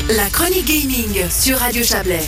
La chronique gaming sur Radio Chablais.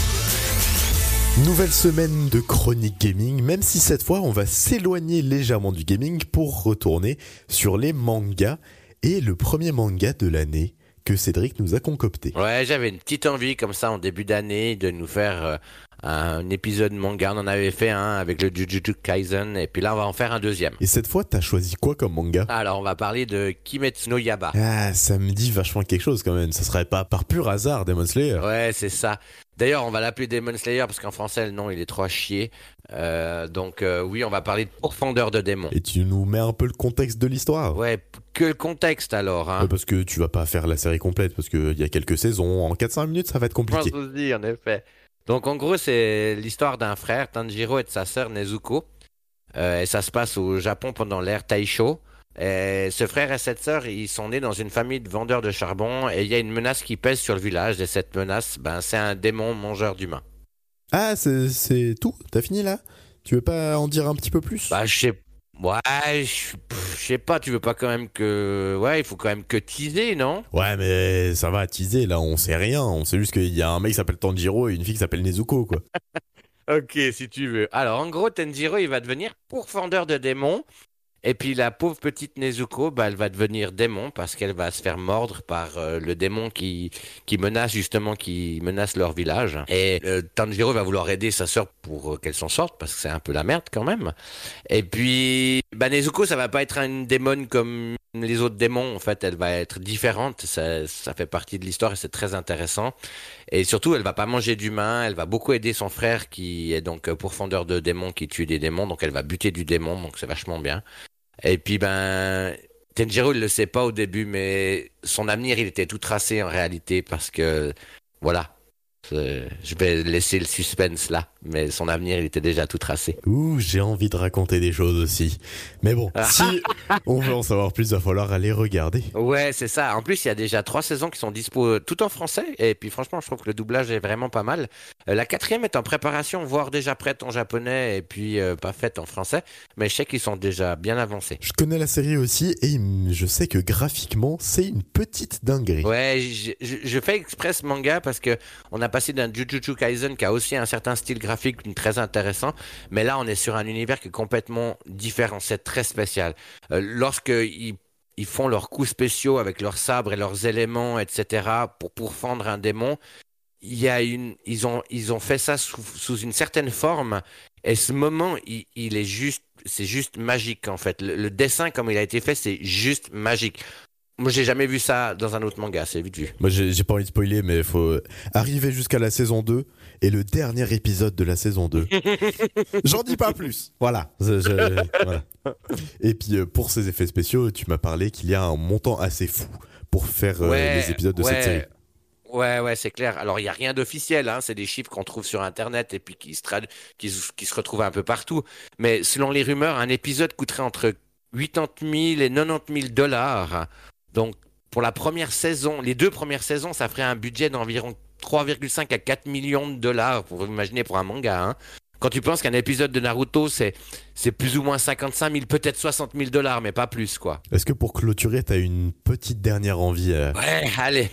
Nouvelle semaine de chronique gaming, même si cette fois on va s'éloigner légèrement du gaming pour retourner sur les mangas. Et le premier manga de l'année que Cédric nous a concocté. Ouais, j'avais une petite envie comme ça en début d'année de nous faire un épisode manga. On en avait fait un avec le Jujutsu Kaisen et puis là on va en faire un deuxième. Et cette fois t'as choisi quoi comme manga ? Alors on va parler de Kimetsu no Yaiba. Ah, ça me dit vachement quelque chose quand même. Ça serait pas par pur hasard Demon Slayer ? Ouais, c'est ça. D'ailleurs, on va l'appeler Demon Slayer parce qu'en français, le nom, il est trop à chier. Donc, oui, on va parler de Pourfendeur de démons. Et tu nous mets un peu le contexte de l'histoire ? Ouais, que le contexte alors. Hein. Ouais, parce que tu vas pas faire la série complète, parce qu'il y a quelques saisons. En 4-5 minutes, ça va être compliqué. Je pense aussi, en effet. Donc, en gros, c'est l'histoire d'un frère, Tanjiro, et de sa sœur, Nezuko. Et ça se passe au Japon pendant l'ère Taisho. Et ce frère et cette sœur, ils sont nés dans une famille de vendeurs de charbon et il y a une menace qui pèse sur le village et cette menace, c'est un démon mangeur d'humains. Ah, c'est tout ? T'as fini là ? Tu veux pas en dire un petit peu plus ? Je sais pas, tu veux pas quand même que... Ouais, il faut quand même que teaser, non ? Ouais, mais ça va, teaser, là, on sait rien. On sait juste qu'il y a un mec qui s'appelle Tanjiro et une fille qui s'appelle Nezuko, quoi. Ok, si tu veux. Alors, en gros, Tanjiro, il va devenir pourfendeur de démons. Et puis la pauvre petite Nezuko, elle va devenir démon parce qu'elle va se faire mordre par le démon qui menace leur village. Et Tanjiro va vouloir aider sa sœur pour qu'elle s'en sorte parce que c'est un peu la merde quand même. Et puis Nezuko, ça va pas être une démon comme les autres démons. En fait, elle va être différente. Ça fait partie de l'histoire et c'est très intéressant. Et surtout, elle va pas manger d'humains. Elle va beaucoup aider son frère qui est donc pourfendeur de démons, qui tue des démons. Donc elle va buter du démon. Donc c'est vachement bien. Et puis Tanjiro il le sait pas au début, mais son avenir il était tout tracé en réalité parce que voilà, je vais laisser le suspense là, mais son avenir il était déjà tout tracé. Ouh, j'ai envie de raconter des choses aussi. Mais bon, si on veut en savoir plus, il va falloir aller regarder. Ouais, c'est ça. En plus, il y a déjà 3 saisons qui sont dispo tout en français. Et puis franchement, je trouve que le doublage est vraiment pas mal. La 4e est en préparation, voire déjà prête en japonais et puis pas faite en français. Mais je sais qu'ils sont déjà bien avancés. Je connais la série aussi et je sais que graphiquement, c'est une petite dinguerie. Ouais, je fais exprès ce manga parce que on a passé d'un Jujutsu Kaisen qui a aussi un certain style graphique très intéressant, mais là on est sur un univers qui est complètement différent, c'est très spécial. Lorsqu'ils font leurs coups spéciaux avec leurs sabres et leurs éléments, etc. pour fendre un démon, ils ont fait ça sous une certaine forme et ce moment c'est juste magique en fait. Le dessin comme il a été fait, c'est juste magique. Moi, j'ai jamais vu ça dans un autre manga, c'est vite vu. Moi, j'ai pas envie de spoiler, mais il faut arriver jusqu'à la saison 2 et le dernier épisode de la saison 2. J'en dis pas plus. Voilà. Voilà. Et puis, pour ces effets spéciaux, tu m'as parlé qu'il y a un montant assez fou pour faire les épisodes de cette série. Ouais, c'est clair. Alors, il n'y a rien d'officiel, hein. C'est des chiffres qu'on trouve sur Internet et puis qui se retrouvent un peu partout. Mais selon les rumeurs, un épisode coûterait entre 80 000 et 90 000 $. Donc, pour la première saison, les 2 premières saisons, ça ferait un budget d'environ 3,5 à 4 millions de $, pour vous imaginer pour un manga. Hein. Quand tu penses qu'un épisode de Naruto, c'est plus ou moins 55 000, peut-être 60 000 $, mais pas plus, quoi. Est-ce que pour clôturer, t'as une petite dernière envie Ouais, allez.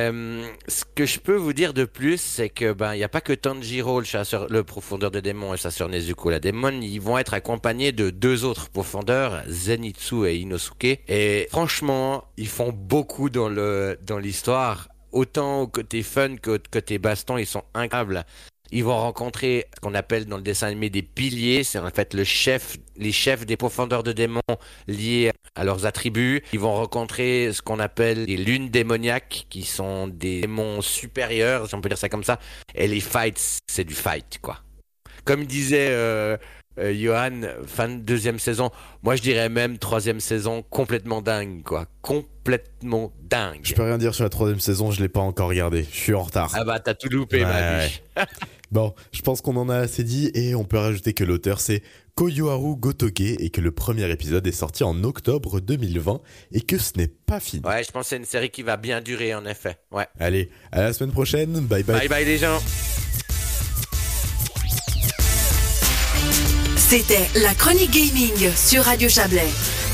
Ce que je peux vous dire de plus, c'est que il y a pas que Tanjiro, le pourfendeur de démons, et sa sœur Nezuko, la démon, ils vont être accompagnés de 2 autres pourfendeurs, Zenitsu et Inosuke. Et franchement, ils font beaucoup dans l'histoire. Autant au côté fun qu'au côté baston, ils sont incroyables. Ils vont rencontrer ce qu'on appelle dans le dessin animé des piliers, c'est en fait les chefs des pourfendeurs de démons liés à leurs attributs. Ils vont rencontrer ce qu'on appelle les lunes démoniaques, qui sont des démons supérieurs, si on peut dire ça comme ça. Et les fights, c'est du fight, quoi. Comme disait Johan, fin de 2e saison, moi je dirais même 3e saison, complètement dingue, quoi. Complètement dingue. Je peux rien dire sur la 3e saison, je l'ai pas encore regardé. Je suis en retard. Ah t'as tout loupé, ma vie. Bon, je pense qu'on en a assez dit et on peut rajouter que l'auteur c'est Koyoharu Gotoke et que le premier épisode est sorti en octobre 2020 et que ce n'est pas fini. Ouais, je pense que c'est une série qui va bien durer en effet. Ouais. Allez, à la semaine prochaine. Bye bye. Bye bye les gens. C'était la chronique gaming sur Radio Chablais.